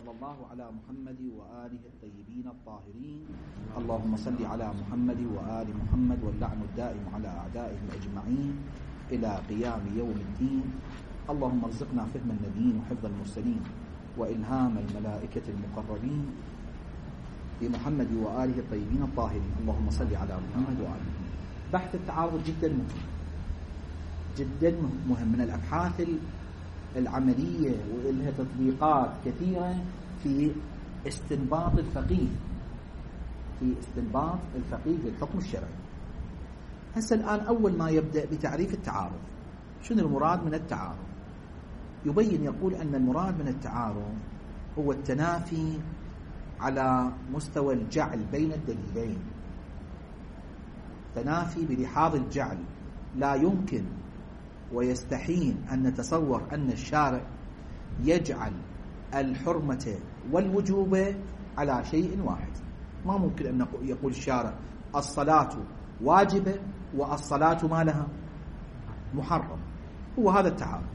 وصلى الله على محمد وآله الطيبين الطاهرين. اللهم صل على محمد وآل محمد واللعن الدائم على أعدائهم أجمعين إلى قيام يوم الدين. اللهم ارزقنا فهم النبيين وحفظ المرسلين وإلهام الملائكة المقربين بمحمد وآله الطيبين الطاهرين. اللهم صل على محمد وآله محمد. بحث التعارض جدا مهم، جدا مهم، من الأبحاث العملية ولها تطبيقات كثيرة في استنباط الفقيه، للحكم الشرعي. هسه الآن أول ما يبدأ بتعريف التعارض، شنو المراد من التعارض؟ يبين يقول أن المراد من التعارض هو التنافي على مستوى الجعل بين الدليلين، تنافي بلحاظ الجعل. لا يمكن ويستحيل أن نتصور أن الشارع يجعل الحرمة والوجوب على شيء واحد. ما ممكن أن يقول الشارع الصلاة واجبة والصلاة ما لها محرم. هو هذا التعارض.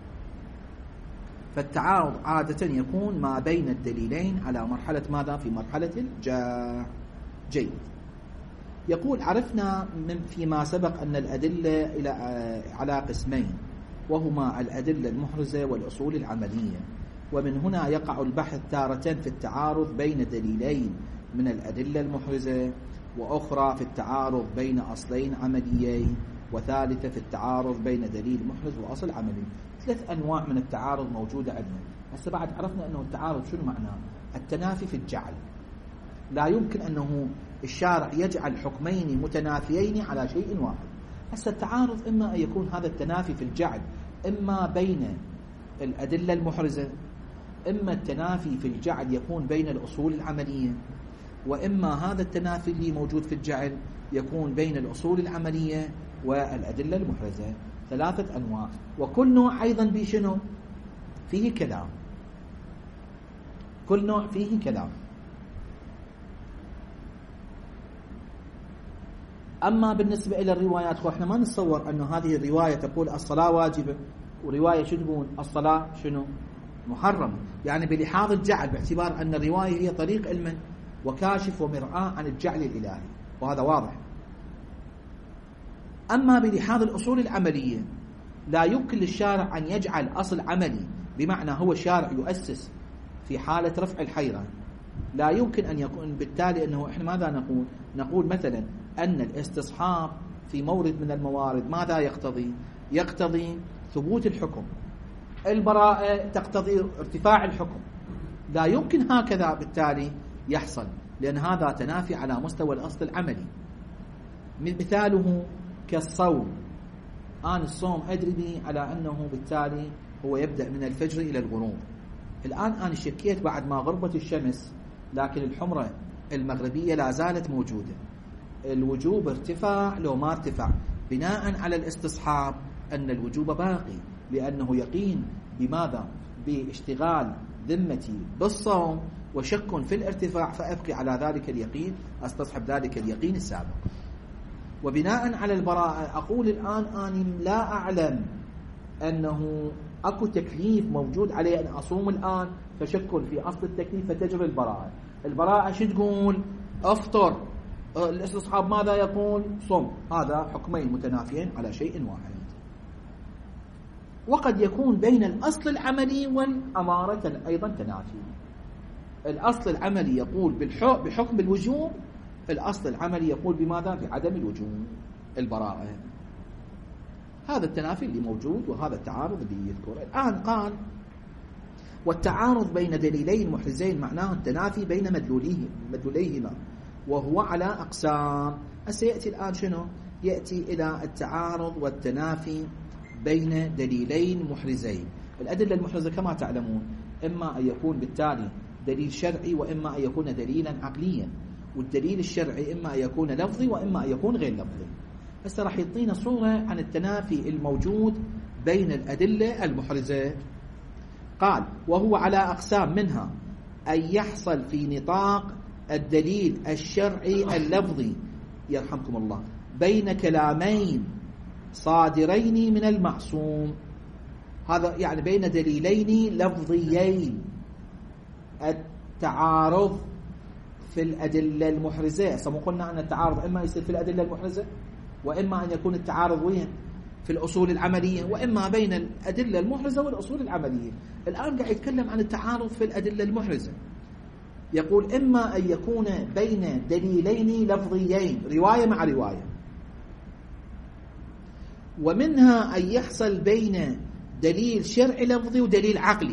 فالتعارض عادة يكون ما بين الدليلين على مرحلة ماذا؟ في مرحلة جيد. يقول عرفنا من فيما سبق أن الأدلة على قسمين، وهما الأدلة المحرزة والأصول العملية. ومن هنا يقع البحث تارة في التعارض بين دليلين من الأدلة المحرزة، وأخرى في التعارض بين أصلين عمليين، وثالثة في التعارض بين دليل محرز وأصل عملي. 3 أنواع من التعارض موجودة عندنا. هسه بعد عرفنا أنه التعارض شنو معناه؟ التنافي في الجعل. لا يمكن أنه الشارع يجعل حكمين متنافيين على شيء واحد. هسه التعارض إما أن يكون هذا التنافي في الجعل إما بين الأدلة المحرزة، إما التنافي في الجعل يكون بين الأصول العملية، وإما هذا التنافي اللي موجود في الجعل يكون بين الأصول العملية والأدلة المحرزة. 3 أنواع، وكل نوع أيضا بشنو؟ فيه كلام، كل نوع فيه كلام. أما بالنسبة إلى الروايات، احنا ما نتصور أنه هذه الرواية تقول الصلاة واجبة ورواية شو تقول الصلاة شنو محرم، يعني بلحاظ الجعل، باعتبار أن الرواية هي طريق علم وكاشف ومرآة عن الجعل الإلهي، وهذا واضح. أما بلحاظ الأصول العملية، لا يمكن للشارع أن يجعل أصل عملي، بمعنى هو الشارع يؤسس في حالة رفع الحيرة، لا يمكن أن يكون بالتالي أنه إحنا ماذا نقول مثلا أن الاستصحاب في مورد من الموارد ماذا يقتضي ثبوت الحكم، البراءة تقتضي ارتفاع الحكم. لا يمكن هكذا بالتالي يحصل، لأن هذا تنافي على مستوى الأصل العملي. مثاله كالصوم، أنا الصوم أدري به على أنه بالتالي هو يبدأ من الفجر إلى الغروب. الآن أنا شكيت بعد ما غربت الشمس، لكن الحمرة المغربية لا زالت موجودة، الوجوب ارتفع لو ما ارتفع؟ بناء على الاستصحاب أن الوجوب باقي، لأنه يقين بماذا؟ باشتغال ذمتي بالصوم وشك في الارتفاع، فأبقي على ذلك اليقين، استصحب ذلك اليقين السابق. وبناء على البراءة أقول الآن أنا لا أعلم أنه أكو تكليف موجود عليه أن أصوم الآن، فشك في أصل التكليف فتجري البراءة. البراءة شو تقول؟ أفطر. الاستصحاب ماذا يقول؟ صم. هذا حكمين متنافيين على شيء واحد. وقد يكون بين الأصل العملي والأمارة أيضا تنافي. الأصل العملي يقول بحكم الوجوب، الأصل العملي يقول بماذا؟ بعدم الوجوب، البراءة. هذا التنافي اللي موجود، وهذا التعارض اللي يذكره. الآن قال والتعارض بين دليلين محرزين معناه التنافي بين مدلوليهما، وهو على أقسام. سيأتي الآن شنو؟ يأتي إلى التعارض والتنافي بين دليلين محرزين. الأدلة المحرزة كما تعلمون إما أن يكون بالتالي دليل شرعي، وإما أن يكون دليلا عقليا. والدليل الشرعي إما أن يكون لفظي وإما أن يكون غير لفظي. هسه راح يعطينا صورة عن التنافي الموجود بين الأدلة المحرزة. قال وهو على أقسام، منها أن يحصل في نطاق الدليل الشرعي اللفظي، يرحمكم الله، بين كلامين صادرين من المعصوم. هذا يعني بين دليلين لفظيين، التعارض في الأدلة المحرزة. سمو قلنا أن التعارض إما يصير في الأدلة المحرزة، وإما أن يكون التعارض وين في الأصول العملية، وإما بين الأدلة المحرزة والأصول العملية. الآن قاعد يتكلم عن التعارض في الأدلة المحرزة. يقول إما أن يكون بين دليلين لفظيين، رواية مع رواية، ومنها أن يحصل بين دليل شرعي لفظي ودليل عقلي.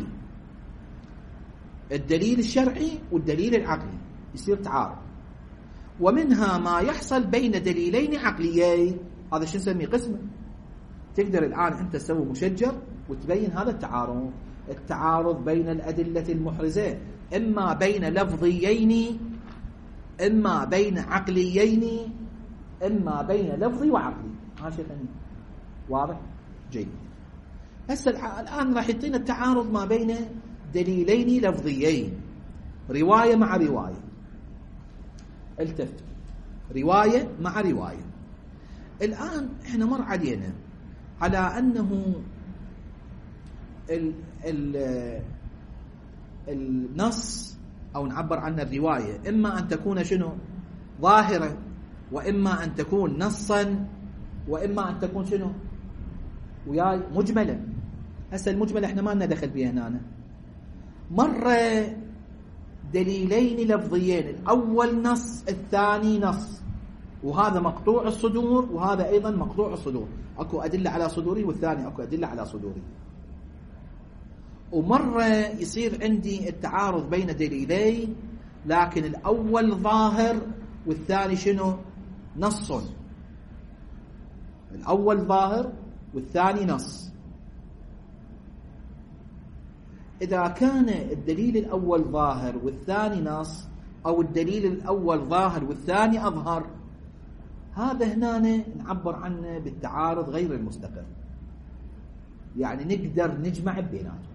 الدليل الشرعي والدليل العقلي يصير تعارض. ومنها ما يحصل بين دليلين عقليين، هذا شو نسميه؟ قسمة. تقدر الآن أنت تسوي مشجر وتبين هذا التعارض. التعارض بين الأدلة المحرزة إما بين لفظيين، إما بين عقليين، إما بين لفظي وعقلي. هذا شيء ثاني. واضح؟ جيد. هسه الآن راح يعطينا التعارض ما بين دليلين لفظيين، رواية مع رواية. التفت، رواية مع رواية. الآن احنا مر علينا على أنه النص أو نعبر عنه الرواية إما أن تكون شنو؟ ظاهرة، وإما أن تكون نصا، وإما أن تكون شنو؟ وياي مجملة. هسه المجملة احنا ما لنا دخل بها هنا. مرة دليلين لفظيين، الأول نص الثاني نص، وهذا مقطوع الصدور وهذا أيضا مقطوع الصدور، أكو أدلة على صدوري والثاني أكو أدلة على صدوري. ومرة يصير عندي التعارض بين دليلين لكن الأول ظاهر والثاني شنو؟ نص. الأول ظاهر والثاني نص. إذا كان الدليل الأول ظاهر والثاني نص، أو الدليل الأول ظاهر والثاني أظهر، هذا هنا نعبر عنه بالتعارض غير المستقر، يعني نقدر نجمع بيناتهم.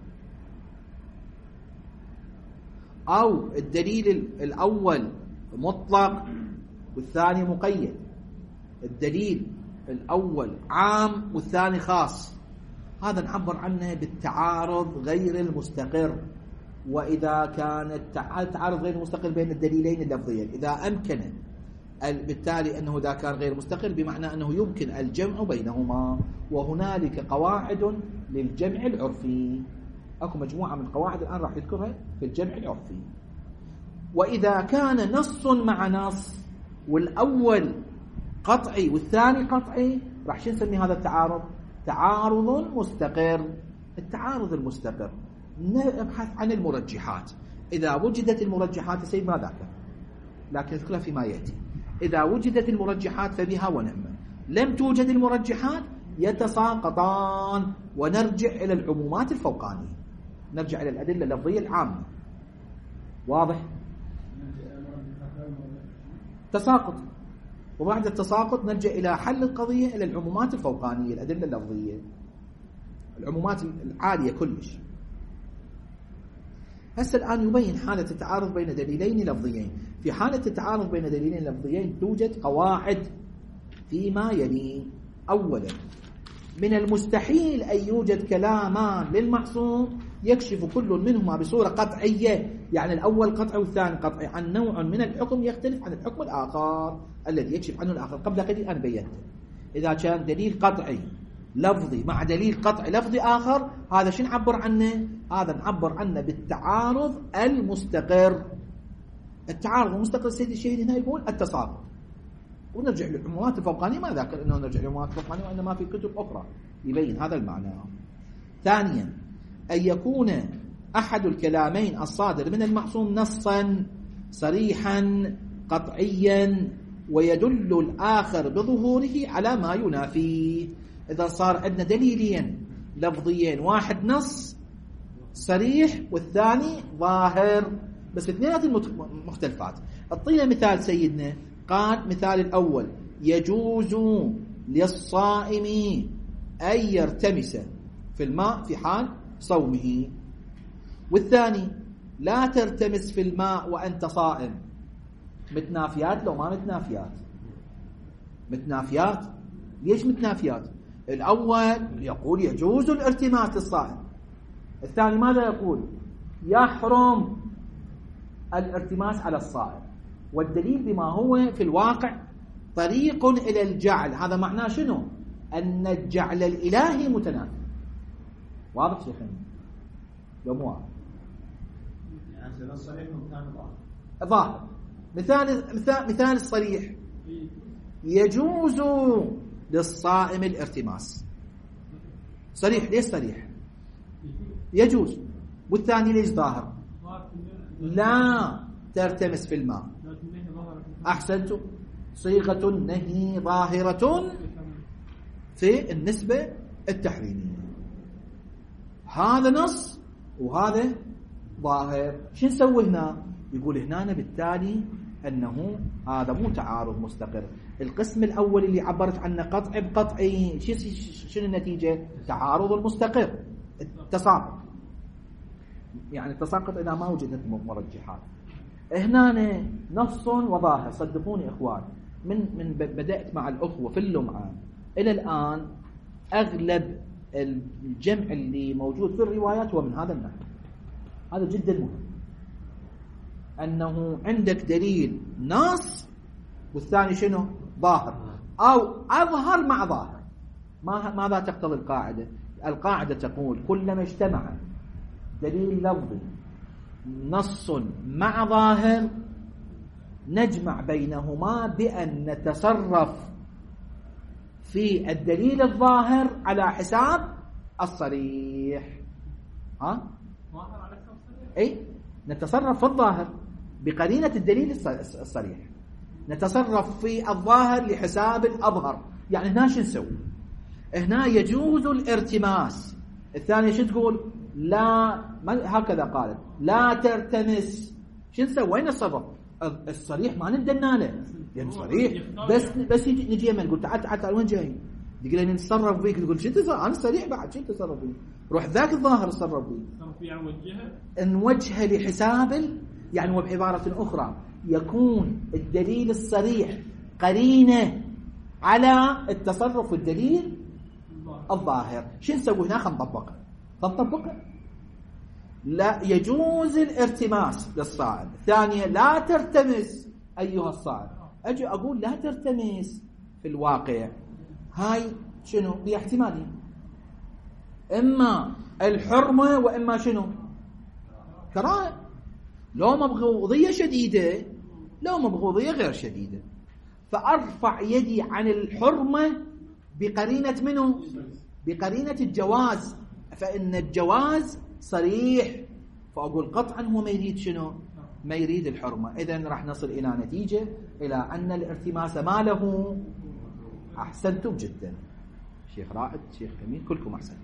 أو الدليل الأول مطلق والثاني مقيد، الدليل الأول عام والثاني خاص، هذا نعبر عنه بالتعارض غير المستقر. وإذا كان التعارض غير المستقر بين الدليلين اللفظيين، إذا أمكن بالتالي أنه إذا كان غير مستقر بمعنى أنه يمكن الجمع بينهما، وهنالك قواعد للجمع العرفي. أكو مجموعة من القواعد الآن راح يذكرها في الجمع العرفي. وإذا كان نص مع نص والأول قطعي والثاني قطعي، راح شو نسمي هذا التعارض؟ تعارض مستقر. التعارض المستقر نبحث عن المرجحات. إذا وجدت المرجحات سيد ما ذاك، لكن نذكرها فيما يأتي. إذا وجدت المرجحات فبها ونعمة، لم توجد المرجحات يتساقطان، ونرجع إلى العمومات الفوقانية، نرجع إلى الأدلة اللفظية العامة. واضح؟ تساقط، وبعد التساقط نرجع إلى حل القضية إلى العمومات الفوقانية، الأدلة اللفظية، العمومات العالية كلش. هسه الآن يبين حالة التعارض بين دليلين لفظيين. في حالة التعارض بين دليلين لفظيين توجد قواعد فيما يلي. أولا، من المستحيل أن يوجد كلامان للمعصوم يكشف كل منهما بصورة قطعية، يعني الأول قطعي والثاني قطعي، عن نوع من الحكم يختلف عن الحكم الآخر الذي يكشف عنه الآخر. قبل قليل أنا بينته، إذا كان دليل قطعي لفظي مع دليل قطعي لفظي آخر، هذا شو نعبر عنه؟ هذا نعبر عنه بالتعارض المستقر. التعارض المستقر سيدي الشهيد هنا يقول التساقط. ونرجع للعمومات الفوقانية، ما ذكر أنه نرجع للعمومات الفوقانية، وإنما في كتب أخرى يبين هذا المعنى. ثانيا، أن يكون أحد الكلامين الصادر من المعصوم نصا صريحا قطعيا ويدل الآخر بظهوره على ما ينافيه. إذا صار عندنا دليلين لفظيين، واحد نص صريح والثاني ظاهر، بس اثنين مختلفات. اعطينا مثال سيدنا. قال مثال الأول: يجوز للصائم أن يرتمس في الماء في حال صومه. والثاني: لا ترتمس في الماء وأنت صائم. متنافيات لو ما متنافيات؟ متنافيات. ليش متنافيات؟ الأول يقول يجوز الارتماس للصائم، الثاني ماذا يقول؟ يحرم الارتماس على الصائر، والدليل بما هو في الواقع طريق إلى الجعل. هذا معناه شنو؟ أن الجعل الإلهي متنافي. واضح شيخنا؟ لو مو واضح يعني الصريح مكان ظاهر. مثال الصريح: يجوز للصائم الارتماس. صريح. ليش صريح؟ يجوز. والثاني ليش ظاهر؟ لا ترتمس في الماء. أحسنتم. صيغة النهي ظاهرة في النسبة التحريمية. هذا نص وهذا ظاهر. شو نسوي هنا؟ يقول هنا بالتالي أنه هذا مو تعارض مستقر. القسم الأول اللي عبرت عنه قطع بقطعي، شنو النتيجة؟ تعارض المستقر، التساقط. يعني التساقط إذا ما وجدت مرجحات. هنا نص وظاهر. صدقوني إخوان، من بدأت مع الأخوة في اللمعة إلى الآن أغلب الجمع اللي موجود في الروايات هو من هذا النحو. هذا جدا مهم، أنه عندك دليل نص والثاني شنو؟ ظاهر، أو أظهر مع ظاهر. ماذا تقتضي القاعدة؟ القاعدة تقول كلما اجتمع دليل لفظي نص مع ظاهر نجمع بينهما بأن نتصرف في الدليل الظاهر على حساب الصريح. أي نتصرف في الظاهر بقرينة الدليل الصريح، نتصرف في الظاهر لحساب الأظهر. يعني هنا شو نسوي؟ هنا يجوز الارتماس. الثانية شو تقول؟ لا، هكذا قالت لا ترتمس. شو نسوي؟ وين الصرف؟ الصريح ما ندنا له، يعني صريح بس نجي يمن نقول تعال وين جاي؟ يقول لي نتصرف فيك، تقول شو تصرف؟ انا صريح بعد، شو تصرف فيك؟ روح ذاك الظاهر تصرف فيه، نوجهه لحساب. يعني وبعبارة أخرى يكون الدليل الصريح قرينة على التصرف الدليل الظاهر. شو نسوي هنا؟ نطبقه. لا يجوز الارتماس للصائم. ثانية لا ترتمس أيها الصائم. أجي أقول لا ترتمس في الواقع، هاي شنو؟ باحتمالين، إما الحرمة وإما شنو؟ كراهة. لو مبغوضية شديدة، لو مبغوضية غير شديدة، فأرفع يدي عن الحرمة بقرينة منه؟ بقرينة الجواز. فإن الجواز صريح، فأقول قطعا هو ما يريد شنو؟ ما يريد الحرمة. إذن راح نصل إلى نتيجة إلى أن الارتماس ما له. أحسنتم جدا شيخ رائد، شيخ أمين، كلكم أحسنتم.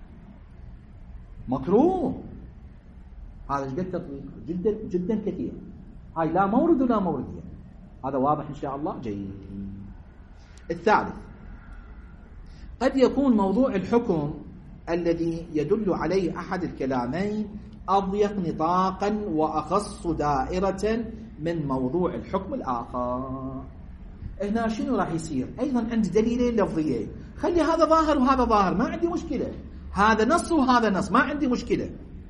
مكروه. هذا جد تطبيق جدا جدا كثير. هاي لا مورد ولا موردية. هذا واضح إن شاء الله. جيد. الثالث، قد يكون موضوع الحكم الذي يدل عليه أحد الكلامين أضيق نطاقا وأخص دائرة من موضوع الحكم الآخر. هنا شنو راح يصير؟ أيضا عند دليلين لفظيين، خلي هذا ظاهر وهذا ظاهر، ما عندي مشكلة. هذا نص وهذا نص، ما عندي مشكلة.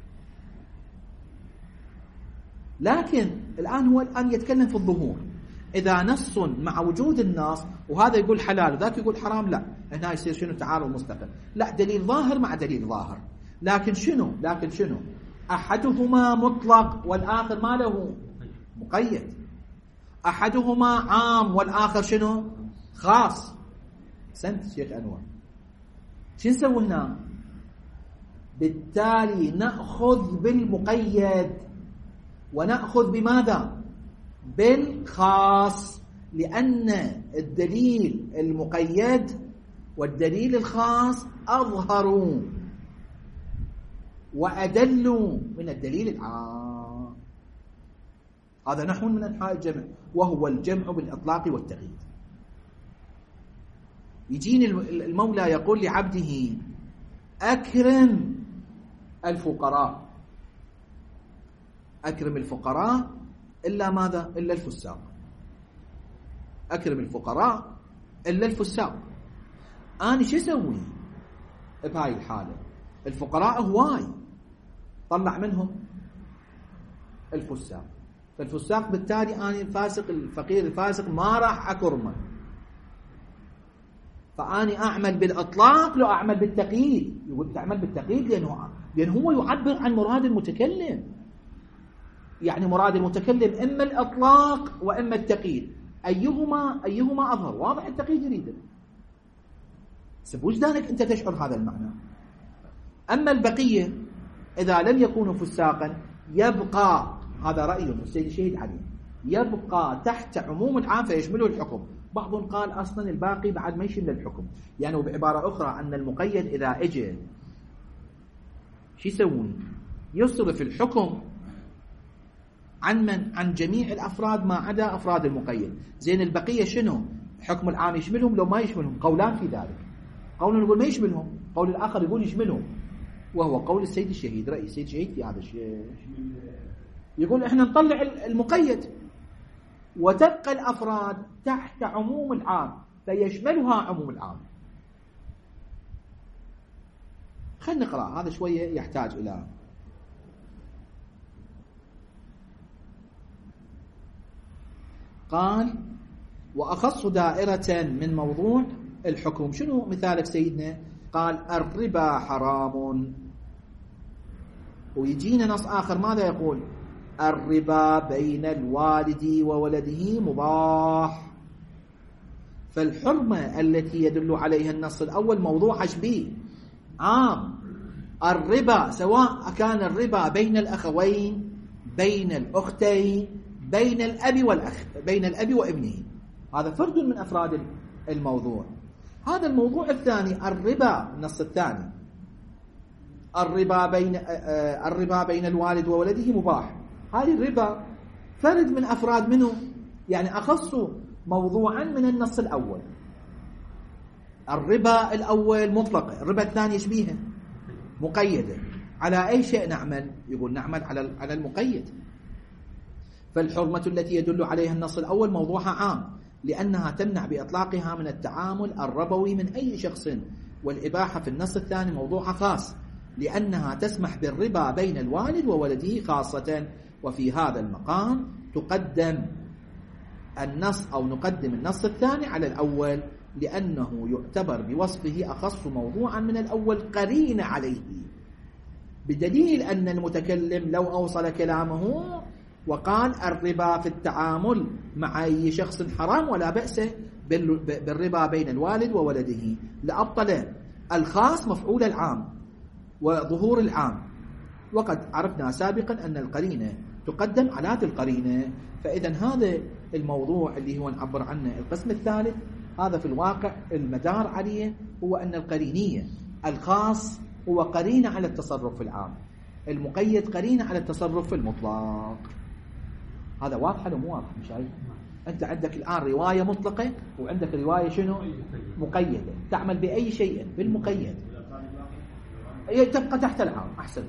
لكن الآن هو يتكلم في الظهور. إذا نص مع وجود النص وهذا يقول حلال وذاك يقول حرام، لا، هنا يصير شنو؟ تعارض مستقل. لا، دليل ظاهر مع دليل ظاهر. لكن شنو؟ أحدهما مطلق والآخر ما له مقيد. أحدهما عام والآخر شنو؟ خاص. سنت شيخ أنور. شو نسوي هنا؟ بالتالي نأخذ بالمقيد ونأخذ بماذا؟ بالخاص، لأن الدليل المقيد والدليل الخاص أظهروا وأدلوا من الدليل العام. هذا نحو من أنحاء الجمع، وهو الجمع بالإطلاق والتقييد. يجيني المولى يقول لعبده أكرم الفقراء، أكرم الفقراء إلا ماذا؟ إلا الفساق. أكرم الفقراء إلا الفساق. أنا شو أسوي بهاي الحالة؟ الفقراء هواي، طلع منهم الفساق. فالفساق بالتالي أنا الفاسق الفقير الفاسق ما راح أكرمه، فأني أعمل بالإطلاق لو أعمل بالتقييد. يقول تعمل بالتقييد لأنه هو يعبر عن مراد المتكلم، يعني مراد المتكلم إما الإطلاق وإما التقييد، أيهما أظهر؟ واضح التقييد يريده، وجدانك أنت تشعر هذا المعنى. أما البقية إذا لم يكونوا فساقا يبقى، هذا رأيه السيد الشهيد علي، يبقى تحت عموم العام فيشمله الحكم. بعضهم قال أصلا الباقي بعد ما يشمل الحكم، يعني بعبارة أخرى أن المقيد إذا اجى شو يسوون؟ يصرف الحكم عن من؟ عن جميع الأفراد ما عدا أفراد المقيد. زين البقية شنو؟ حكم العام يشملهم لو ما يشملهم؟ قولان في ذلك، قول يقول ما يشملهم، قول الآخر يقول يشملهم، وهو قول السيد الشهيد، رأي السيد الشهيد في هذا الشيء. يقول احنا نطلع المقيد وتبقى الأفراد تحت عموم العام فيشملها عموم العام. خلينا نقرأ هذا شوية يحتاج إلى قال وأخص دائرة من موضوع الحكم. شنو مثالك سيدنا؟ قال الربا حرام، ويجينا نص آخر ماذا يقول؟ الربا بين الوالد وولده مباح. فالحرمة التي يدل عليها النص الأول موضوع شبيه عام. الربا سواء كان الربا بين الأخوين، بين الأختين، بين الأب والأخ، بين الأب وابنه، هذا فرد من أفراد الموضوع. هذا الموضوع الثاني الربا، النص الثاني الربا بين الوالد وولده مباح. هذه الربا فرد من أفراد منه، يعني أخص موضوعا من النص الأول. الربا الأول مطلقة، الربا الثاني يشبيها مقيدة. على أي شيء نعمل؟ يقول نعمل على المقيد. فالحرمة التي يدل عليها النص الأول موضوعها عام لأنها تمنع بإطلاقها من التعامل الربوي من أي شخص، والإباحة في النص الثاني موضوعها خاص لأنها تسمح بالربا بين الوالد وولده خاصة. وفي هذا المقام تقدم نقدم النص الثاني على الأول لأنه يعتبر بوصفه أخص موضوعا من الأول قرين عليه، بدليل أن المتكلم لو أوصل كلامه وقال الربا في التعامل مع أي شخص حرام ولا بأس بالربا بين الوالد وولده لأبطل الخاص مفعول العام وظهور العام. وقد عرفنا سابقا أن القرينة تقدم على هذه القرينة. فإذا هذا الموضوع اللي هو نعبر عنه القسم الثالث، هذا في الواقع المدار عليه هو أن القرينية الخاص هو قرينة على التصرف في العام، المقيد قرينة على التصرف في المطلق. هذا واضح ولا مو واضح؟ مش عارف. أنت عندك الآن رواية مطلقة وعندك رواية شنو؟ مقيدة. تعمل بأي شيء بالمقيد تبقى تحت العام. أحسن.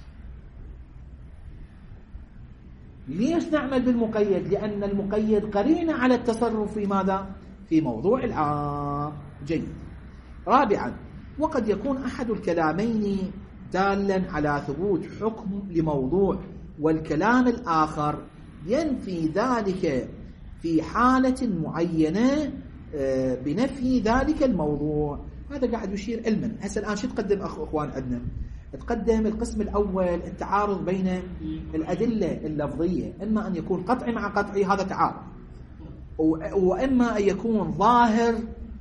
ليش نعمل بالمقيد؟ لأن المقيد قرينة على التصرف في ماذا؟ في موضوع العام. جيد. رابعا، وقد يكون أحد الكلامين دالا على ثبوت حكم لموضوع والكلام الآخر ينفي ذلك في حالة معينة بنفي ذلك الموضوع. هذا قاعد يشير علما. هسه الآن شو تقدم أخوان عندنا؟ تقدم القسم الأول التعارض بين الأدلة اللفظية، إما أن يكون قطعي مع قطعي، هذا تعارض، وإما أن يكون ظاهر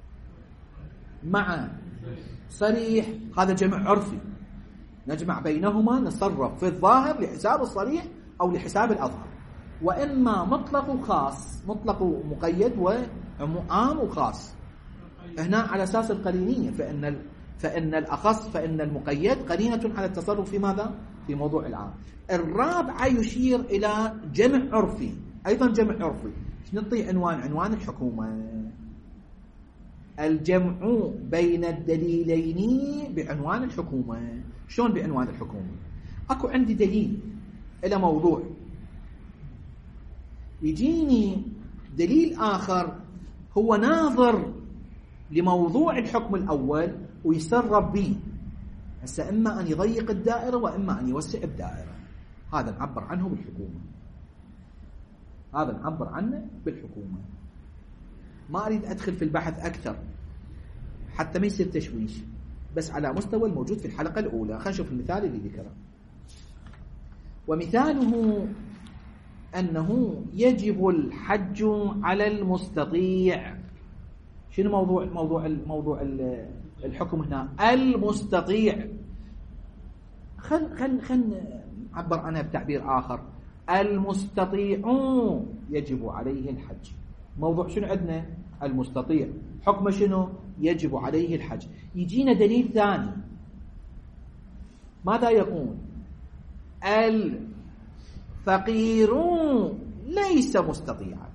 مع صريح، هذا جمع عرفي. نجمع بينهما، نتصرف في الظاهر لحساب الصريح أو لحساب الأظهر. وإما مطلق وخاص، مطلق ومقيد وعام وخاص. هنا على أساس القرينية، فإن الأخص فإن المقيد قرينة على التصرف في ماذا؟ في موضوع العام. الرابعة يشير إلى جمع عرفي، أيضا جمع عرفي. نعطي عنوان الحكومة، الجمع بين الدليلين بعنوان الحكومة. شلون بعنوان الحكومة؟ أكو عندي دليل إلى موضوع، يجيني دليل آخر هو ناظر لموضوع الحكم الأول ويسرب به. هسه إما أن يضيق الدائرة وإما أن يوسع الدائرة. هذا نعبر عنه بالحكومة. هذا نعبر عنه بالحكومة. ما أريد أدخل في البحث أكثر حتى ما يصير تشويش، بس على مستوى الموجود في الحلقة الأولى. خلينا نشوف المثال اللي ذكره. ومثاله أنه يجب الحج على المستطيع. شنو موضوع الحكم هنا؟ المستطيع. خل نعبر عنها بتعبير آخر. المستطيع يجب عليه الحج. موضوع شنو عندنا؟ المستطيع. حكمه شنو؟ يجب عليه الحج. يجينا دليل ثاني ماذا يقول؟ الفقير ليس مستطيعا.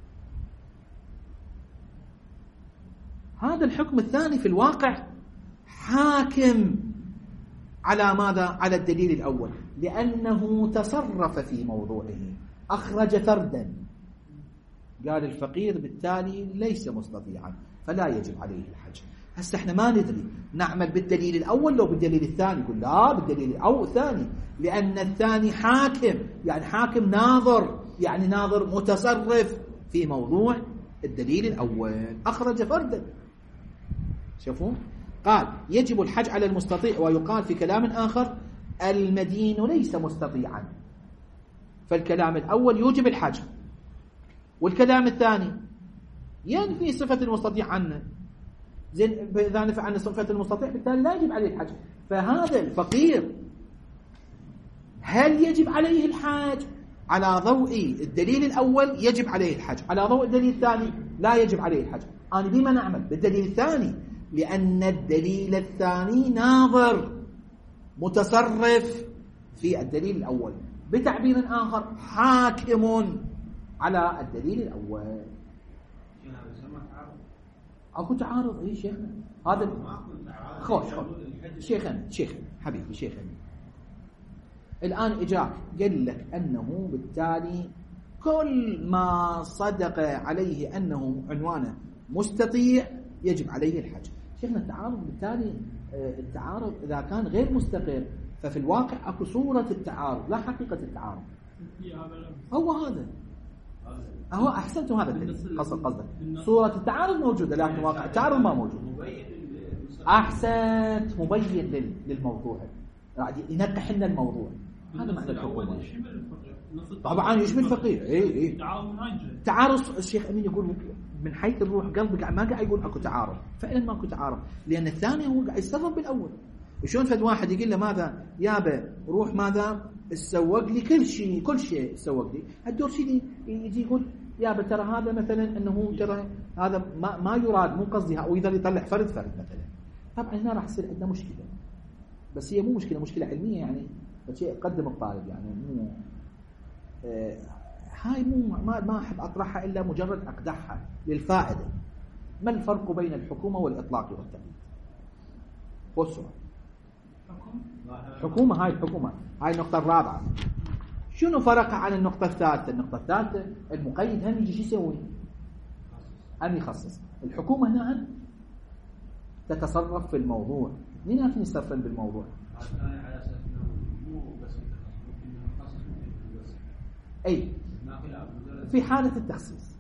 هذا الحكم الثاني في الواقع حاكم على ماذا؟ على الدليل الأول، لأنه تصرف في موضوعه، أخرج فردا، قال الفقير بالتالي ليس مستطيعا فلا يجب عليه الحج. هسه احنا ما ندري نعمل بالدليل الأول لو بالدليل الثاني. يقول لا، بالدليل الأول الثاني، لأن الثاني حاكم، يعني حاكم ناظر، يعني ناظر متصرف في موضوع الدليل الأول، أخرج فردا. شوفوا، قال يجب الحج على المستطيع، ويقال في كلام آخر المدين ليس مستطيعا. فالكلام الأول يوجب الحج، والكلام الثاني ينفي صفة المستطيع عنه. زين، إذا نفى عن صفة المستطيع بالتالي لا يجب عليه الحج. فهذا الفقير هل يجب عليه الحج؟ على ضوء الدليل الأول يجب عليه الحج، على ضوء الدليل الثاني لا يجب عليه الحج. أنا بما نعمل بالدليل الثاني، لأن الدليل الثاني ناظر متصرف في الدليل الأول، بتعبير آخر حاكم على الدليل الأول. أكو تعارض؟ إيه شيخنا هذا خوش شيخنا حبيبي شيخنا الآن إجاك قال لك أنه بالتالي كل ما صدق عليه أنه عنوانه مستطيع يجب عليه الحج. شيخنا التعارض بالتالي التعارض إذا كان غير مستقر ففي الواقع أكو صورة التعارض لا حقيقة التعارض. هو أحسنتم هذا الدليل. قصدك صورة التعارض موجودة لكن واقع التعارض ما موجود. أحسنت، مبين للموضوع، ينقح لنا الموضوع. هذا معنى الحكومة. طبعا يشمل الفقير. اي تعارض. الشيخ أمين يقول من حيث الروح قلبك ما قاعد يقول اكو تعارض، فعلا ماكو تعارض، لأن الثاني هو قاعد يتصرف بالأول. شلون فد واحد يقول له ماذا يابا روح ماذا تسوق لي كل شيء تسوق لي، الدور شيء يجي يقول يابا ترى هذا مثلا انه ترى هذا ما يراد، مو قصدي، او يقدر يطلع فرد مثلا. طبعا هنا راح يصير عندنا مشكله، بس هي مو مشكله علميه، يعني شيء يقدم الطالب، يعني مو هاي مو ما احب اطرحها الا مجرد اقدحها للفائده. ما الفرق بين الحكومه والاطلاق والتقييد؟ هو السؤال. حكومه، هاي النقطه الرابعه. شنو فرقها عن النقطه الثالثه؟ النقطه الثالثه المقيد هم يجي شو يسوي؟ هم يخصص. الحكومه هنا تتصرف في الموضوع. مين عارف يتصرف بالموضوع؟ أي في حالة التخصيص،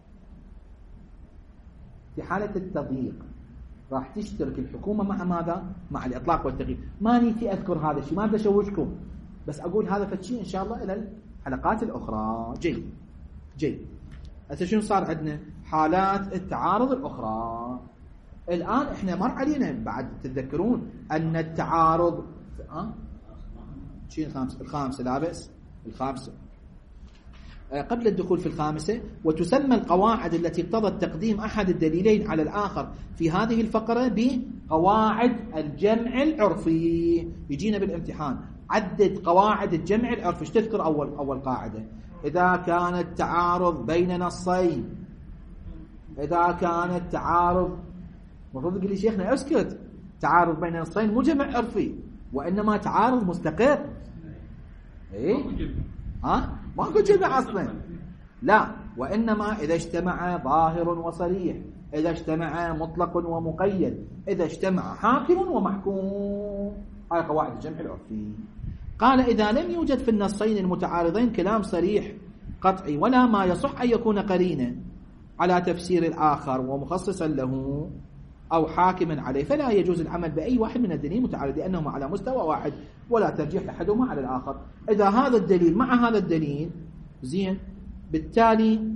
في حالة التضييق راح تشترك الحكومة مع ماذا؟ مع الإطلاق والتغيير. ما نيتي أذكر هذا الشيء، ما بدي أشوشكم، بس أقول هذا فالشيء إن شاء الله إلى الحلقات الأخرى. جيد. هسه شنو صار عندنا؟ حالات التعارض الأخرى. الآن إحنا مر علينا بعد، تتذكرون أن التعارض شيء الخامسة لا بأس، الخامسة قبل الدخول في الخامسة. وتسمى القواعد التي اقتضت تقديم أحد الدليلين على الآخر في هذه الفقرة بقواعد الجمع العرفي. يجينا بالامتحان عدد قواعد الجمع العرفي. ايش تذكر أول قاعدة؟ إذا كان التعارض بين نصين، إذا كان التعارض، المفروض تقول لي شيخنا اسكت، تعارض بين نصين مو جمع عرفي وإنما تعارض مستقر. إيه؟ ماكو جمع أصلا، لا، وإنما إذا اجتمع ظاهر وصريح، إذا اجتمع مطلق ومقيد، إذا اجتمع حاكم ومحكوم. هاي قواعد الجمع العرفي. قال إذا لم يوجد في النصين المتعارضين كلام صريح قطعي ولا ما يصح أن يكون قرينة على تفسير الآخر ومخصصا له أو حاكما عليه، فلا يجوز العمل بأي واحد من الدليل متعارض لأنهما على مستوى واحد ولا ترجيح أحدهما على الآخر. إذا هذا الدليل مع هذا الدليل زين، بالتالي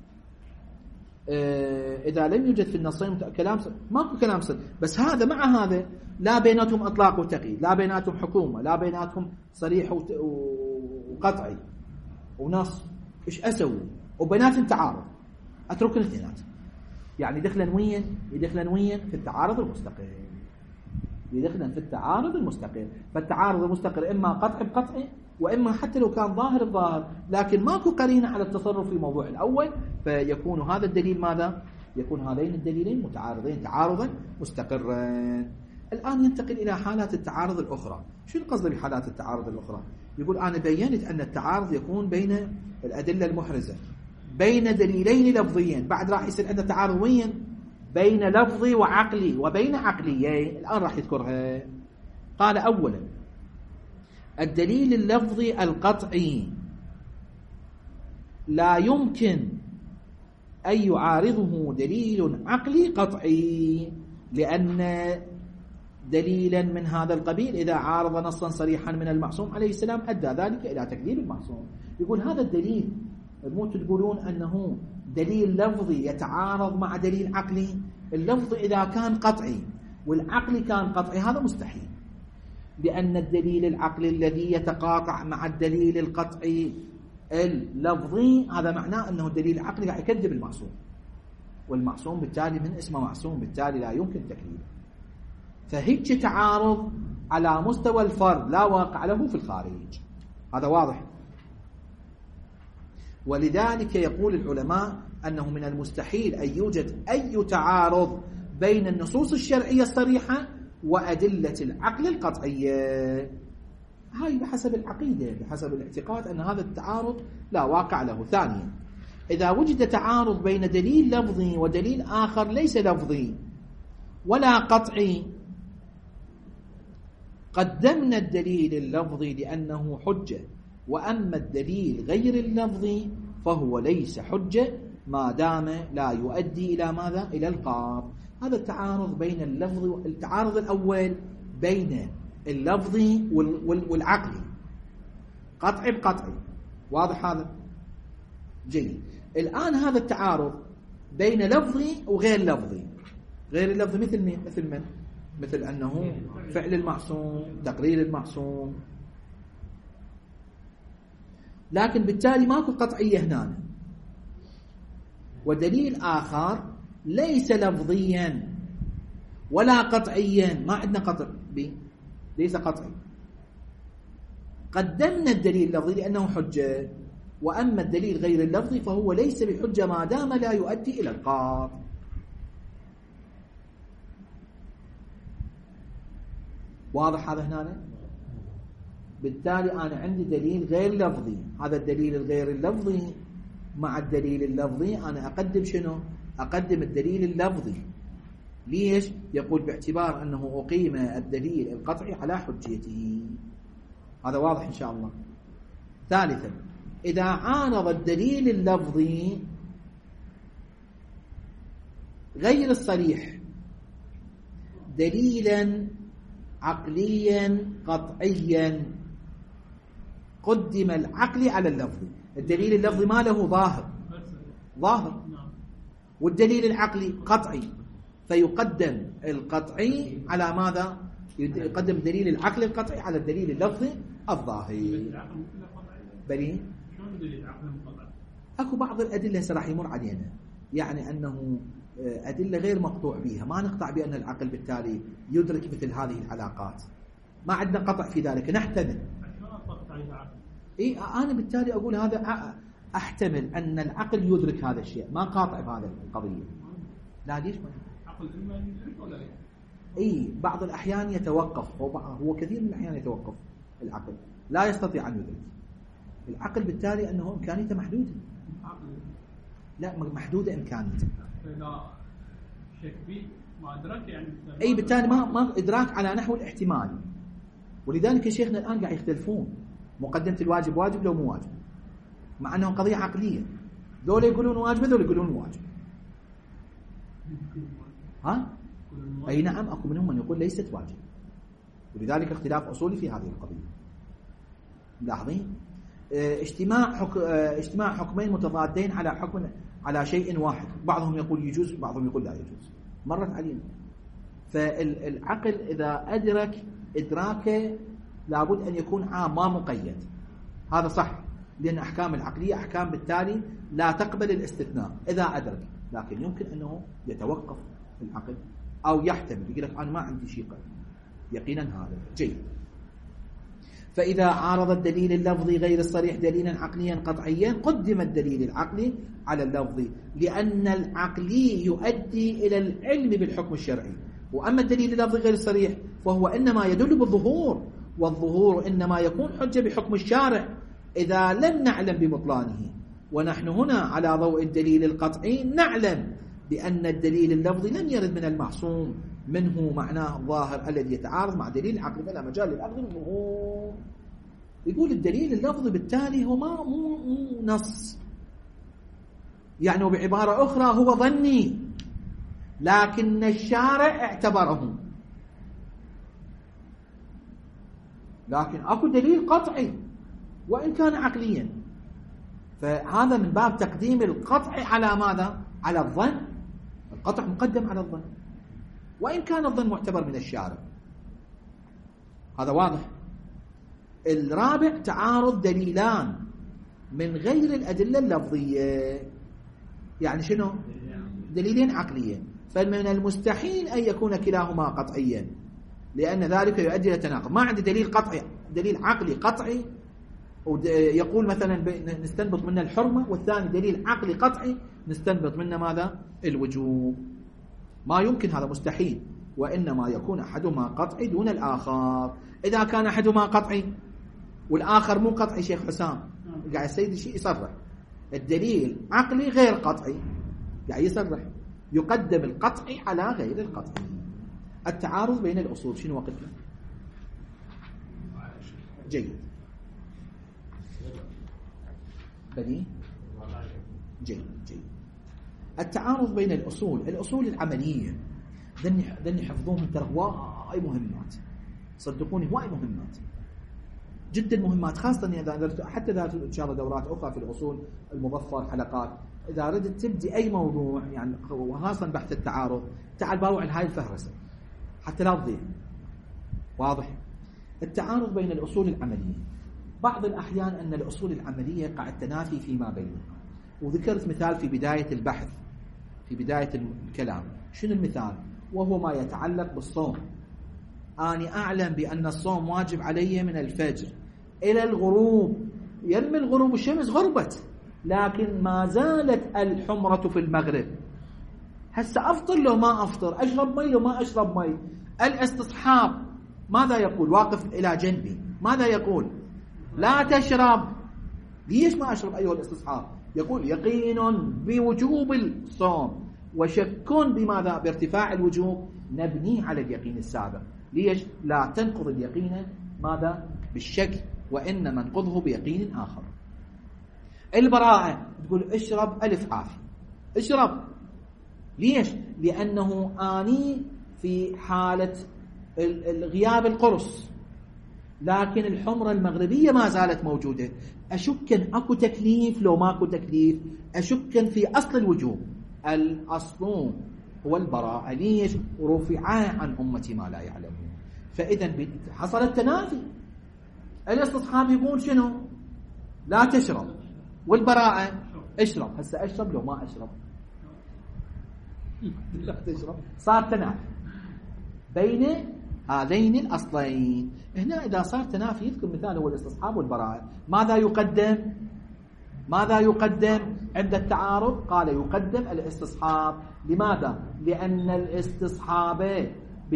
إذا لم يوجد في النصين كلام ماكو كلام صدق، بس هذا مع هذا لا بيناتهم إطلاق وتقييد، لا بيناتهم حكومة، لا بيناتهم صريح وقطعي ونص، إيش أسوي؟ وبيناتهم تعارض، أترك الاثنينات، يعني يدخلن وين في التعارض المستقل، يدخلن في التعارض المستقل. فالتعارض المستقل إما قطع بقطع وإما حتى لو كان ظاهر بظاهر، لكن ماكو قرينة على التصرف في الموضوع الأول، فيكون هذا الدليل ماذا؟ يكون هذين الدليلين متعارضين تعارضا مستقرا. الآن ينتقل إلى حالات التعارض الأخرى. شو القصد بحالات التعارض الأخرى؟ يقول أنا بيّنت أن التعارض يكون بين الأدلة المحرزة بين دليلين لفظيين، بعد راح يصير عندنا تعارض وين؟ بين لفظي وعقلي وبين عقليين، الآن راح يذكرها. قال أولا الدليل اللفظي القطعي لا يمكن أن يعارضه دليل عقلي قطعي، لأن دليلا من هذا القبيل إذا عارض نصا صريحا من المعصوم عليه السلام أدى ذلك إلى تكذيب المعصوم. يقول هذا الدليل مو تقولون أنه دليل لفظي يتعارض مع دليل عقلي؟ اللفظ إذا كان قطعي والعقل كان قطعي هذا مستحيل، لأن الدليل العقلي الذي يتقاطع مع الدليل القطعي اللفظي هذا معناه أنه الدليل العقلي قاعد يكذب المعصوم، والمعصوم بالتالي من اسمه معصوم، بالتالي لا يمكن تكذيبه. فهيك تعارض على مستوى الفرد لا واقع له في الخارج، هذا واضح. ولذلك يقول العلماء أنه من المستحيل أن يوجد أي تعارض بين النصوص الشرعية الصريحة وأدلة العقل القطعية. هاي بحسب العقيدة، بحسب الاعتقاد أن هذا التعارض لا واقع له. ثانيا إذا وجد تعارض بين دليل لفظي ودليل آخر ليس لفظي ولا قطعي، قدمنا الدليل اللفظي لأنه حجة، وأما الدليل غير اللفظي فهو ليس حجة ما دام لا يؤدي إلى ماذا؟ إلى القاط. هذا التعارض بين اللفظ، التعارض الأول بين اللفظي والعقلي، قطعي بقطعي، واضح هذا؟ جيد. الآن هذا التعارض بين لفظي وغير لفظي. غير اللفظي مثل من؟ مثل أنه فعل المعصوم، تقرير المعصوم، لكن بالتالي ماكو قطعية هنا. ودليل آخر ليس لفظيا ولا قطعيا، ما عندنا قطع ليس قطعي، قدمنا الدليل اللفظي لأنه حجة، وأما الدليل غير اللفظي فهو ليس بحجة ما دام لا يؤدي إلى القاط. واضح هذا هنا؟ بالتالي أنا عندي دليل غير لفظي، هذا الدليل الغير اللفظي مع الدليل اللفظي أنا أقدم شنو؟ أقدم الدليل اللفظي. ليش؟ يقول باعتبار أنه أقيم الدليل القطعي على حجيته. هذا واضح إن شاء الله. ثالثا إذا عارض الدليل اللفظي غير الصريح دليلا عقليا قطعيا، قدم العقلي على اللفظي. الدليل اللفظي ما له ظاهر والدليل العقلي قطعي، فيقدم القطعي على ماذا؟ يقدم دليل العقل القطعي على الدليل اللفظي الظاهر. بلي اكو بعض الادله راح يمر علينا، يعني انه ادله غير مقطوع بها، ما نقطع بان العقل بالتالي يدرك مثل هذه العلاقات، ما عندنا قطع في ذلك، نحتمل. انا بالتالي اقول هذا احتمل ان العقل يدرك هذا الشيء، ما قاطع بهذه القضيه. لا ليش ما عقل اما يدرك ولا لا؟ بعض الاحيان يتوقف، هو كثير من الاحيان يتوقف العقل، لا يستطيع ان يدرك. العقل بالتالي انه امكانيته محدوده. لا محدوده امكانيته. اذا شك فيه ما ادرك يعني بالتالي ما ادراك على نحو مع أنه قضية عقلية. دول يقولون واجب، دول يقولون واجب. ها؟ أي نعم، أكو منهم من يقول ليست واجب، ولذلك اختلاف أصولي في هذه القضية. لاحظين اجتماع حكمين متضادين على حكم على شيء واحد، بعضهم يقول يجوز، بعضهم يقول لا يجوز، مرت علينا. فالعقل إذا أدرك إدراكه لابد أن يكون عام ما مقيد، هذا صح، لأن أحكام العقلية أحكام بالتالي لا تقبل الاستثناء إذا أدرك، لكن يمكن أنه يتوقف العقل أو يحتمل، يقول لك أنا ما عندي شيء يقينا هذا جيد. فإذا عارض الدليل اللفظي غير الصريح دليلا عقليا قطعيا قدم الدليل العقلي على اللفظي، لأن العقلي يؤدي إلى العلم بالحكم الشرعي، وأما الدليل اللفظي غير الصريح فهو إنما يدل بالظهور، والظهور إنما يكون حجة بحكم الشارع إذا لم نعلم ببطلانه. ونحن هنا على ضوء الدليل القطعي نعلم بأن الدليل اللفظي لم يرد من المعصوم منه معناه الظاهر الذي يتعارض مع دليل العقل، فلا مجال للعقل بالظهور. يقول الدليل اللفظي بالتالي هو مو نص، يعني وبعبارة أخرى هو ظني، لكن الشارع اعتبره. لكن أكو دليل قطعي وإن كان عقليا، فهذا من باب تقديم القطع على ماذا؟ على الظن. القطع مقدم على الظن وإن كان الظن معتبر من الشارع. هذا واضح. الرابع تعارض دليلان من غير الأدلة اللفظية، يعني شنو؟ دليلين عقليين، فمن المستحيل أن يكون كلاهما قطعيا، لأن ذلك يؤدي إلى تناقض. ما عندي دليل قطعي، دليل عقلي قطعي يقول مثلا نستنبط منه الحرمة، والثاني دليل عقلي قطعي نستنبط منه ماذا؟ الوجوب. ما يمكن، هذا مستحيل، وإنما يكون أحدهما قطعي دون الآخر. إذا كان أحدهما قطعي والآخر مو قطعي شيخ حسام، قاعد السيد شيء يصرح الدليل عقلي غير قطعي، قاعد يصرح يقدم القطعي على غير القطعي. التعارض بين الأصول شنو وقتنا؟ جيد بني جيد. التعارض بين الأصول العملية ذني حفظوهم ترى واي مهمات، صدقوني واي مهمات جدا مهمات، خاصة إذا حتى إذا إن شاء الله دورات أخرى في الأصول المظفر حلقات، إذا ردت تبدي أي موضوع يعني وخاصة بحث التعارض، تعال باوع هاي الفهرسة حتى لا تضيع. واضح؟ التعارض بين الأصول العملية، بعض الأحيان أن الأصول العملية قاعد تنافي فيما بينها، وذكرت مثال في بداية البحث في بداية الكلام. شنو المثال؟ وهو ما يتعلق بالصوم. أنا أعلم بأن الصوم واجب علي من الفجر إلى الغروب، يرمي الغروب الشمس غربت، لكن ما زالت الحمرة في المغرب. هسه أفطر لو ما أفطر، أشرب مي لو ما أشرب مي. الاستصحاب ماذا يقول؟ واقف إلى جنبي ماذا يقول؟ لا تشرب. ليش ما أشرب أيها الاستصحاب؟ يقول يقين بوجوب الصوم وشك بماذا؟ بارتفاع الوجوب، نبني على اليقين السابق. ليش؟ لا تنقض اليقين ماذا؟ بالشك، وإنما ننقضه بيقين آخر. البراءة تقول اشرب ألف عافية، اشرب. ليش؟ لأنه آني في حالة غياب القرص، لكن الحمرة المغربية ما زالت موجودة. أشكن أكو تكليف لو ماكو تكليف، أشكن في أصل الوجوب. الأصل هو البراءة. ليش؟ رفع عن أمتي ما لا يعلمون. فإذا حصل التنافي. الاستصحاب يقول شنو؟ لا تشرب، والبراءة اشرب. هسه أشرب لو ما أشرب لا تشرب. صار تنافي بين هذين الأصلين. هنا إذا صار تنافي يذكر مثال هو الاستصحاب والبراءة. ماذا يقدم؟ ماذا يقدم عند التعارض؟ قال يقدم الاستصحاب. لماذا؟ لأن الاستصحاب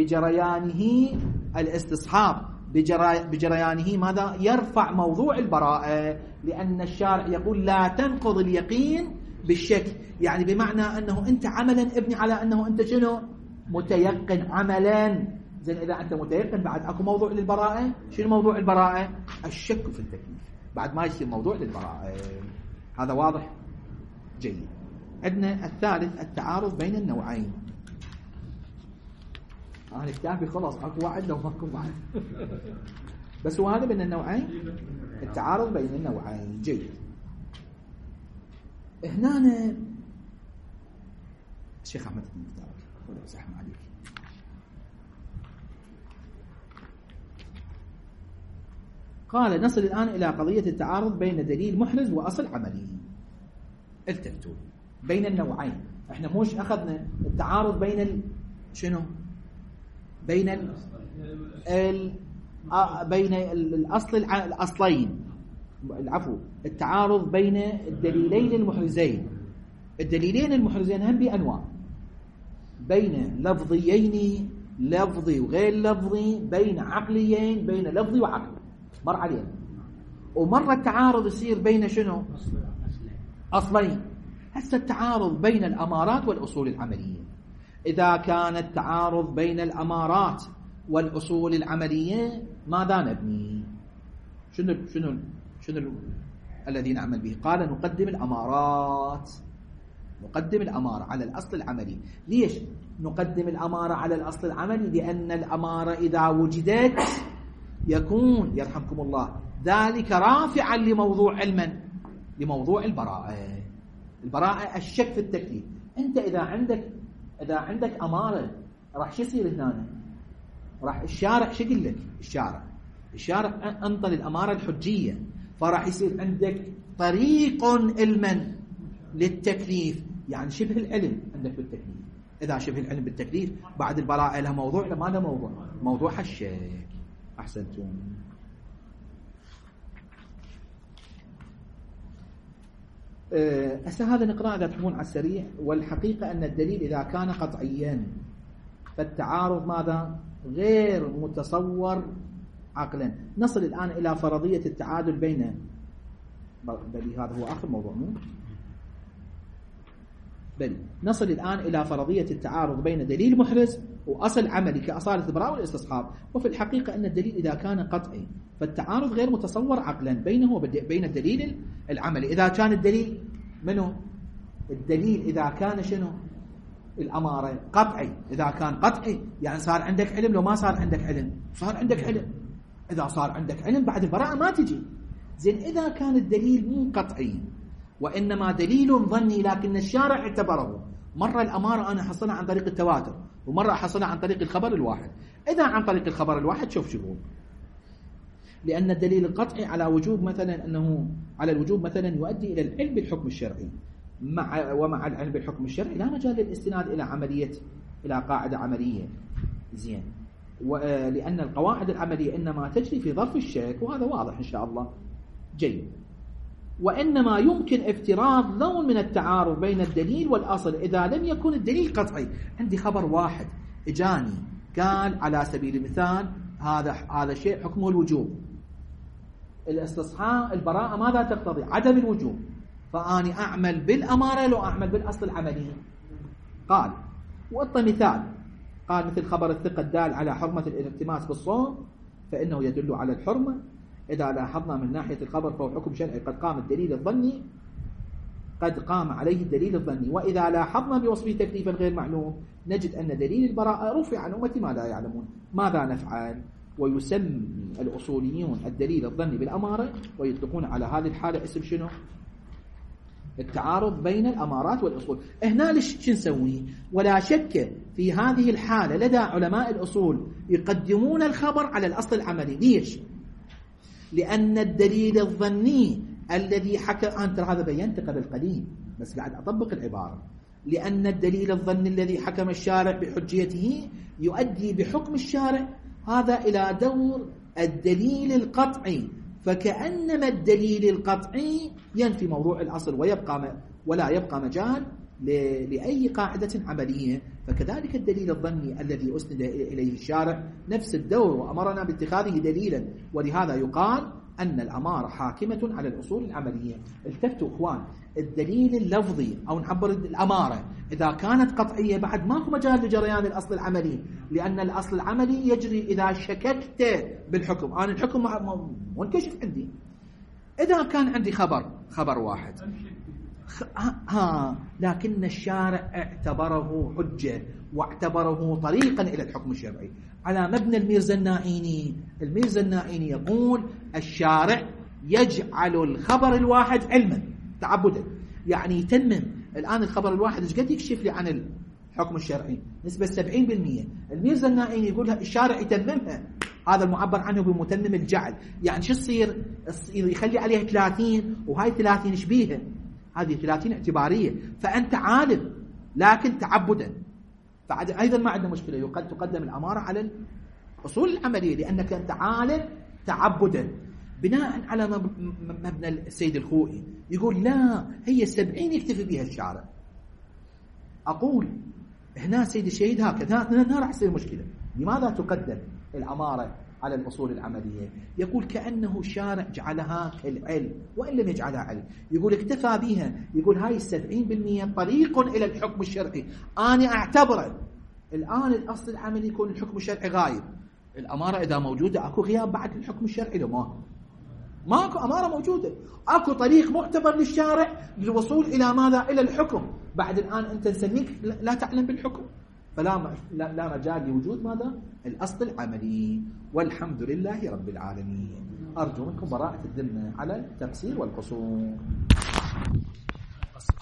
بجريانه ماذا؟ يرفع موضوع البراءة، لأن الشارع يقول لا تنقض اليقين بالشك، يعني بمعنى أنه أنت عملا ابني على أنه أنت شنو؟ متيقن عملا. زين إذا أنت متيقن بعد أكو موضوع للبراءة. شنو موضوع البراءة؟ الشك في التكليف، بعد ما يصير موضوع للبراءة. هذا واضح؟ جيد. عندنا الثالث التعارض بين النوعين. أنا كتابي خلاص أكو واحد لو ماكو واحد بس هو هذا بين النوعين، التعارض بين النوعين. جيد. هنا الشيخ أحمد بن مختار ولا زحمة عليك. قال نصل الآن إلى قضية التعارض بين دليل محرز وأصل عملي. التفتوا بين النوعين. احنا موش أخذنا التعارض بين شنو؟ بين بين الأصلين، العفو، التعارض بين الدليلين المحرزين. الدليلين المحرزين هم بأنواع، بين لفظيين، لفظي وغير لفظي، بين عقليين، بين لفظي وعقلي، مر علينا. ومرة التعارض يصير بين شنو؟ أصلين. هسه التعارض بين الأمارات والأصول العملية. إذا كان التعارض بين الأمارات والأصول العملية ماذا نبني؟ شنو الذي نعمل به؟ قال نقدم الأمارات، نقدم الأمارة على الأصل العملي. ليش نقدم الأمارة على الأصل العملي؟ لأن الأمارة إذا وجدت يكون يرحمكم الله ذلك رافعا لموضوع علما، لموضوع البراءة. البراءة الشك في التكليف. أنت إذا عندك أمارة راح شو يصير هنا؟ راح الشارع شو يقول لك؟ الشارع أنطى الأمارة الحجية، فراح يصير عندك طريق علما للتكليف، يعني شبه العلم عندك بالتكليف. إذا شبه العلم بالتكليف بعد البراءة لها موضوع، ما لها موضوع، موضوع الشك. أحسنتم. هذا نقرأ إذا تحبون على السريع. والحقيقة أن الدليل إذا كان قطعيا فالتعارض ماذا؟ غير متصور عقلا. نصل الآن إلى فرضية التعادل بين هذا هو آخر موضوع نصل الآن إلى فرضية التعارض بين دليل محرز وأصل عملي كأصالة البراءة والاستصحاب. وفي الحقيقة أن الدليل إذا كان قطعي فالتعارض غير متصور عقلا بينه وبين الدليل العملي. إذا كان الدليل منه؟ الدليل إذا كان شنو؟ الأمارة قطعي. إذا كان قطعي يعني صار عندك علم. لو ما صار عندك علم صار عندك علم. إذا صار عندك علم بعد البراءة ما تجي. زين إذا كان الدليل مو قطعي وإنما دليل ظني لكن الشارع اعتبره، مرة الأمارة أنا حصلها عن طريق التواتر ومرة حصلها عن طريق الخبر الواحد. إذا عن طريق الخبر الواحد شوف لأن الدليل القطعي على وجوب مثلا أنه على الوجوب مثلا يؤدي إلى العلم بالحكم الشرعي، ومع العلم بالحكم الشرعي لا مجال للاستناد إلى قاعدة عملية. زين. ولأن القواعد العملية إنما تجري في ظرف الشك، وهذا واضح إن شاء الله. جيد. وإنما يمكن افتراض لون من التعارض بين الدليل والأصل إذا لم يكن الدليل قطعي. عندي خبر واحد إجاني قال على سبيل المثال هذا شيء حكمه الوجوب، الاستصحاب البراءة ماذا تقتضي؟ عدم الوجوب، فأني أعمل بالأمارة لو أعمل بالأصل العملي. قال وأعطى مثال، قال مثل خبر الثقة الدال على حرمة الالتماس بالصوم فإنه يدل على الحرمة. إذا لاحظنا من ناحية الخبر فهو حكم شرعي قد قام عليه الدليل الظني. وإذا لاحظنا بوصفه تكليفا غير معلوم نجد أن دليل البراءة رفع عن أمة ما لا يعلمون. ماذا نفعل؟ ويسمي الأصوليون الدليل الظني بالأمارة ويطلقون على هذه الحالة اسم شنو؟ التعارض بين الأمارات والأصول. هنا ليش نسوي؟ ولا شك في هذه الحالة لدى علماء الأصول يقدمون الخبر على الأصل العملي. ليش؟ لأن الدليل الظني الذي حكى أنت هذا بينت قبل قليل بس قاعد أطبق العبارة. لأن الدليل الظني الذي حكم الشارع بحجيته يؤدي بحكم الشارع هذا إلى دور الدليل القطعي، فكأنما الدليل القطعي ينفي موضوع الأصل ولا يبقى مجال لأي قاعدة عملية. فكذلك الدليل الظني الذي أسند إليه الشارع نفس الدور وأمرنا باتخاذه دليلا، ولهذا يقال أن الأمارة حاكمة على الأصول العملية. التفتوا إخوان، الدليل اللفظي أو نعبر الأمارة إذا كانت قطعية بعد ماكو مجال لجريان الأصل العملي، لأن الأصل العملي يجري إذا شككت بالحكم. أنا الحكم منكشف عندي. إذا كان عندي خبر خبر واحد. لكن الشارع اعتبره حجة واعتبره طريقا إلى الحكم الشرعي على مبنى الميرزا النائيني. الميرزا النائيني يقول الشارع يجعل الخبر الواحد علما تعبدا، يعني يتمم. الآن الخبر الواحد ايش قد يكشف لي عن الحكم الشرعي؟ نسبة 70%. الميرزا النائيني يقول الشارع يتممها، هذا المعبر عنه بمتمم الجعل. يعني شو يصير يخلي عليها 30 وهاي 30 ايش بيها؟ هذه 30 اعتبارية، فأنت عالم لكن تعبدا. فأيضا ما عندنا مشكلة، يقد تقدم الأمارة على الأصول العملية لأنك أنت عالم تعبدا. بناء على مبنى السيد الخوئي يقول لا، هي 70 يكتفي بها الشارع. أقول هنا سيد الشهيد هكذا، هنا راح يصير مشكلة. لماذا تقدم الأمارة على الأصول العملية؟ يقول كأنه الشارع جعلها كالعلم وإن لم يجعلها علم. يقول اكتفى بها، يقول هاي 70% طريق إلى الحكم الشرعي. أنا أعتبره الآن الأصل العملي يكون الحكم الشرعي غايب. الأمارة إذا موجودة أكو غياب بعد الحكم الشرعي؟ ما أكو أمارة موجودة، أكو طريق معتبر للشارع للوصول إلى ماذا؟ إلى الحكم. بعد الآن أنت نسميك لا تعلم بالحكم، فلا مجال لوجود ماذا؟ الأصل العملي. والحمد لله رب العالمين. أرجو منكم براءة الذمة على التقصير والقصور.